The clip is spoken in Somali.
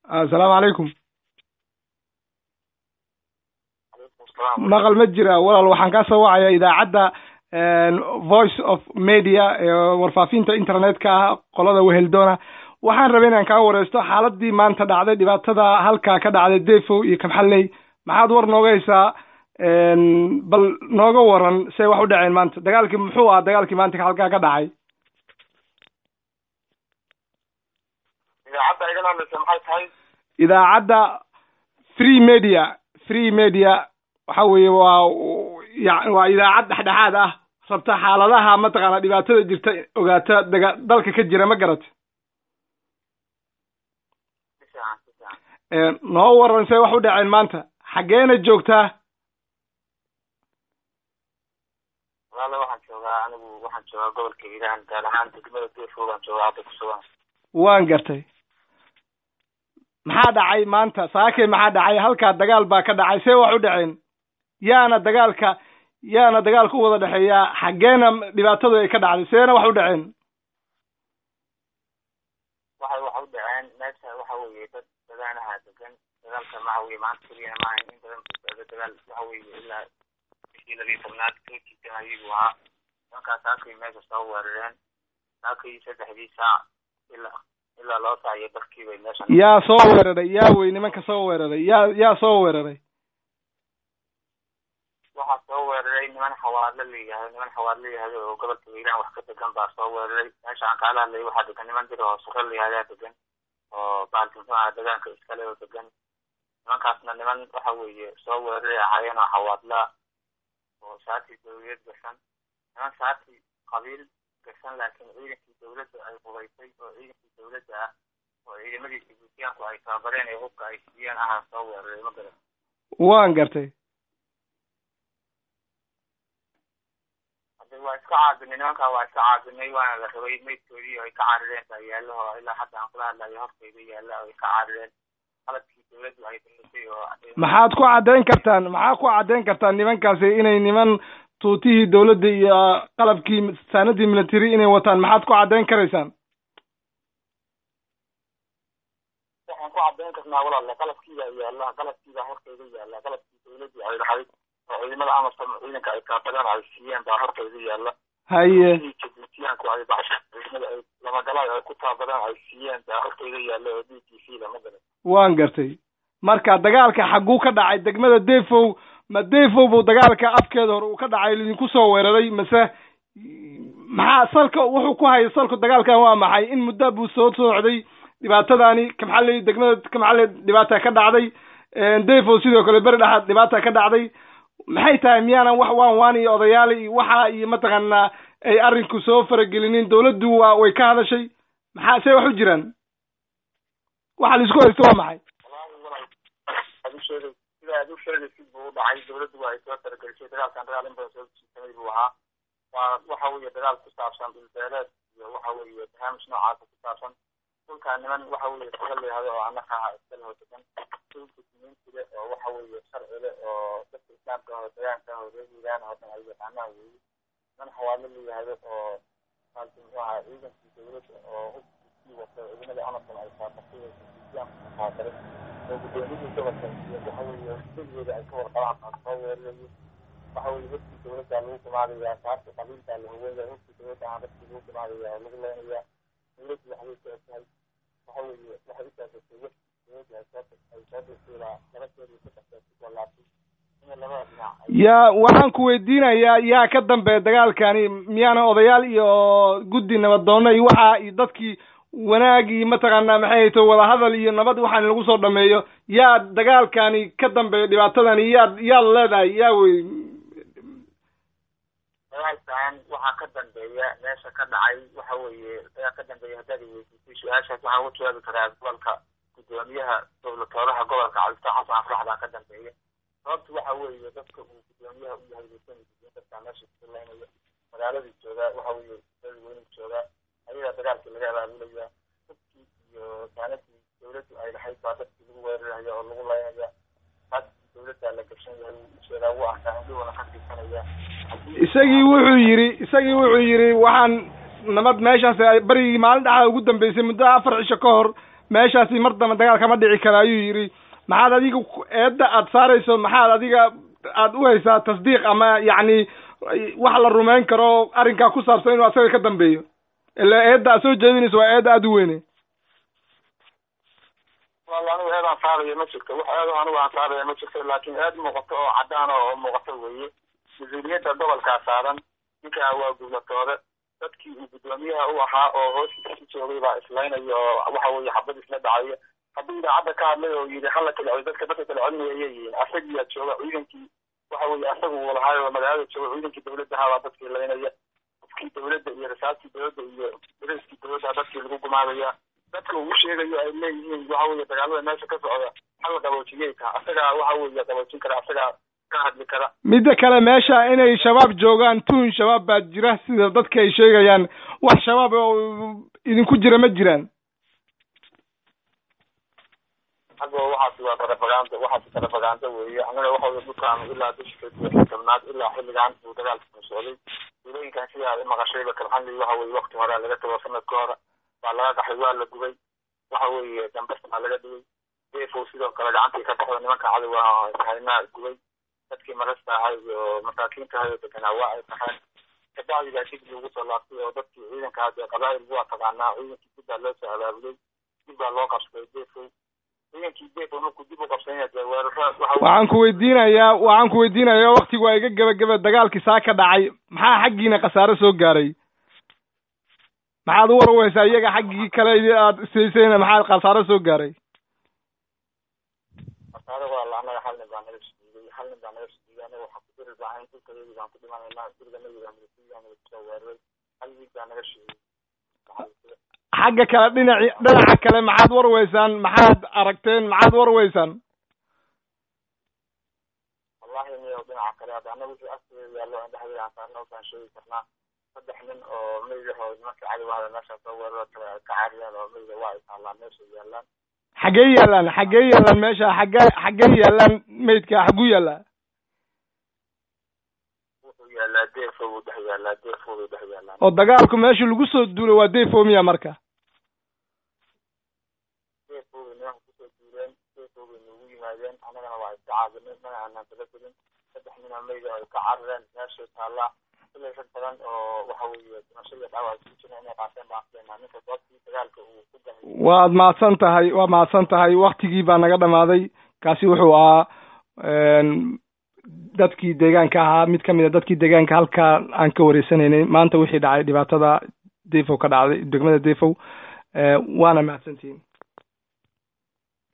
السلام عليكم. maqal ma jira walaal waxaan ka soo wacaya idaacadda Voice of Media warfaafinta internetka qolada Weheldona waxaan rabay inaan ka wareysto xaaladii maanta dhacday dhibaatada halka ka dhacday Defo iyo Kabxaley maxaad war nooga haysaa bal nooga waran say wax u dhaceen maanta dagaalkii muxuu ahaa dagaalkii maanta halka ka dhacay idaacadda Free Media waxa weeye waa idaacad dhexdhexaad ah rabta xaaladaha mataqaana dhibaatada jirta ogaata dalka ka jira ma garat noo waran say wax u dhaceen maanta xageena joogtaa waxaan joogaa gobolka Hiiraan gaar ahaan degmada Defo baan joogaa hadda ku sugan waan gartay maxaa dhacay maanta saakay maxaa dhacay halka dagaal baa ka dhacay say wax u dhaceen yaana dagaalku wada dhaxeeya xageena dhibaatadu ay ka dhacday seena wax u dhaceen waxay wax u dhaceen meesha waxa weeye dad dagaanaha degan dagaalka waxa weeye maanta kaliya ma ahayn in badan dagaal waxa weeye ilaa bishii 12aad kiiska ayagu ahaa markaas saakay meesha soo weerareen saakay 3 saac ilaa loo saayo dadkii bay meesha yaa soo weeraray yaa wey nimanka soo weeraray yaa soo weeraray waxaa soo weeraray niman xawaadle leeyahay oo gobolka Hiiraan wax ka degan baa soo weeraray meesha aan kala hadlay waxaa degan niman dir oo suuqa leeyahay degan oo baalkinta deegaanka iskale oo degan nimankaasna niman waxa weeye soo weeraray ahaayeen oo xawaadla oo saati dawlad gashan niman saati qabiil gashan laakiin ciidankii dawladda ay qubaysay oo ciidankii dawladda ah oo ciidamadii Djibouti-yaanku ay tababareen ee hubka ay siiyeen aha soo weeraray ma garan waan gartay waa iska caabinay nimanka waa iska caabinay waana la rabay meydkoodii ay ka carireen taayaalaha ilaa hadda aan kula hadlayo hortayda yaala ay ka carireen qalabkii dawladdu ay dhimatay oo maxaad ku cadeyn kartaan nimankaasi inay niman tuutihii dawladda iyo qalabkii saanadii military inay wataan maxaad ku cadeyn karaysaan waxaan ku cadeyn karnaa walaal qalabkiiba hortayda yaala qalabkii dawladdu ay lahayd oo ciidamada amarsan ciidanka ay tababareen ay siiyeen baa hortayda yaala haye Djibouti-yaanku ay baxshay ciidamada ay lama galay ay ku tababareen ay siiyeen baa hortayda yaala oo DTC lama galay waan gartay marka dagaalka xaguu ka dhacay degmada Defo ma Defo buu dagaalka afkeeda hore uu ka dhacay idinku soo weeraray mase maxaa salka wuxuu ku hayay salka dagaalkan waa maxay in muddo buu soo socday dhibaatadaani Kabxaley degmada Kabxaley dhibaata ka dhacday Defo sidoo kale bari dhaxad dhibaata ka dhacday maxay tahay miyaanan wax waan iyo odayaal iyo waxa iyo mataqaana ay arinku soo faragelinin dawladdu way ka hadashay maxaa say wax u jiraan waxa la isku haysto waa maxay aad u sheegay si buu dhacay dawladdu ay soo faragelisay dagaalkan dagaal in badan soo jiitay buu ahaa waxa weeye dagaal ku saabsan dhulbeeleed iyo waxa weeye barnaamij noocaas ku saabsan dhulka niman waxa weeye suuqa leeyahay oo anaka ah iska wadagan dhulka diintiga oo waxa weeye sharci oo dadka islaamka oo deegaanka oo reeriyaan oo ay yaqaanaan weeye man xawaalo leeyahay oo halkan waxa ciidankii dawladda oo hubkii wata ciidamada amarsan ay saartay oo guddoomiyada gobolka waxa weeye sidooda ay ka warqabaan soo weeraray waxa weeye dadkii dawladda lagu timaadayaa saarta qabiilka la haweenay dadkii dawladda aan dadkii lagu timaadayaa lagu leenayaa dawladdu waxay ka tahay waxa weeye waxay ka tahay dawladda ay soo dhigtay labadeedii ka tagtay walaashay in laba dhinac yaa waxaan ku weydiinayaa yaa ka dambeeya dagaalkani miyaana odayaal iyo guddi nabadoon iyo waxa iyo dadkii wanaagi mataqaana maxay tahay wada hadal iyo nabad waxaan lagu soo dhameeyo yaa dagaalkani ka dambeeya dhibaatadani yaa leedahay yaa wey dagaalkan waxa ka dambeeya meesha ka dhacay waxa weeye ka dambeeya hadda weydiisay su'aashaas waxaan ugu jawaabi karaa gobolka gudoomiyaha dowladoodaha gobolka Cabdi Xasan Afrax ka dambeeya sababtu waxa weeye dadka uu gudoomiyaha u yahay dadka meesha ku leenayo magaalada jooga waxa weeye dad weyn jooga ayaga dagaalka laga abaabulaya dadkii iyo saanadii dawladdu ay lahayd baa dadkii lagu weerarayo oo lagu leenayo had dawladda la gashan yahay sheega uu arkaa inuu wada ka tirsanaya isagii wuxuu yiri waxaan nabad meeshaas barigii maalin dhaxda ugu dambeysay muddo 4 cisho ka hor meeshaasi mar dambe dagaal kama dhici kara ayuu yidhi. maxaad adiga eedda aad saarayso maxaad adiga aad u haysaa tasdiiq ama yacni wax la rumayn karo arrinkaa ku saabsan inuu asaga ka dambeeyo ila eedda aad soo jeedinayso waa eedda aad u weyne. walla anigu eed aan saaraya ma jirto wax eed anigu aan saaraya ma jirto laakiin eed muuqato oo caddaan oo muuqato weeye mas-uuliyadda gobolkaa saaran ninkaa waa gublatooda dadkii uu guddoomiyaha u ahaa oo hoostiisa ku joogay baa islaynaya oo waxa weeye xabad isla dhacaya hadduu idaacadda ka hadlay oo yidhi hala kala celiyo dadka kala celinaya ayay yihiin asagiyaa jooga ciidankii waxa weeye asaga uu lahaay oo magaalada jooga ciidankii dawladda ahaa baa dadkii laynaya qofkii dawladda iyo rasaastii dawladda iyo dariskii dawladda dadkii lagu gumaadaya dadka uu sheegayo ay leeyihiin waxa weeye dagaalada meesha ka socda hal qaboojiyay ka asagaa waxa weeye qaboojin kara asagaa ka hadli kara. midda kale meesha inay shabaab joogaan tuun shabaab baa jira sida dadka ay sheegayaan wax shabaab oo idinku jira ma jiraan. hadda waxaasi waa propaganda waxaasi propaganda weeye anaga waxa weeye dhulkaan ilaa bishii tobnaad ilaa xilligan uu dagaalka ku socday tuulooyinkan sida aad maqashayba kalxanli waxa weeye waqti hore laga tago sanadka hore baa laga dhaxay waa la gubay waxa weeye dambas baa laga dhigay deefo sidoo kale gacantii ka baxday nimanka cadow ah haynaa gubay dadkii marasta ahay iyo masaakiinta ahay deganaa waa ay taxeen kabacdigaa dib loogu soo laabtay oo dadkii ciidanka hadda qabaa'il waa taqaanaa ciidankii dib baa loo soo abaabulay dib baa loo qabsaday deefo ciidankii deefo markuu dib u qabsanaya dee weerarada waxaan ku weydiinayaa waktigu waa iga gebageba dagaalkii saa ka dhacay maxaa xaggiina khasaare soo gaaray maxaad u warweysaa iyaga xaggii kale aad isaysayna maxaa khasaare soo gaaray. khasaare waa la anaga hal nin baa naga shiiday anaga waxaa ku diri baahan dhulkayagii baan ku dhimanaynaa guriga nabiga militariga kusoo weeraray hal wiil baa naga shiiday. xagga kale dhinaca kale maxaad warweysaan maxaad aragteen maxaad warweysaan. wallahi miyo dhinaca kale hadda anaga wixii afkeeda yaallo aan dhexdeeda aan saarno baan sheegi karnaa 3 nin oo meydahooda marka cadawada meesha soo weeraro kale ka caariyaan oo meyda waa ay taallaan meesha yaallaan. xaggee yaallaan meesha xaggee yaallaan meydka xagguu yaallaa. wuxuu yaallaa deefo buu dhex yaallaa oo dagaalku meesha lagu soo duulay waa deefo miya marka. deefo bay nimanka kusoo duuleen deefo bay noogu yimaadeen annagana waa iska caabinay mana aanaan tala gelin 3 nin oo meyda ay ka carareen meeshay taallaa ilaa rag badan oo waxa weeye dhimasho iyo dhaawac ku jira inay qaateen baan keenaa ninka goobtii dagaalka uu ku galay. waad mahadsan tahay waktigii baa naga dhamaaday kaasi wuxuu ahaa dadkii deegaanka ahaa mid kamid a dadkii deegaanka halkaa aan ka wareysanaynay maanta wixii dhacay dhibaatada defow ka dhacday degmada defow waana mahadsantihiin.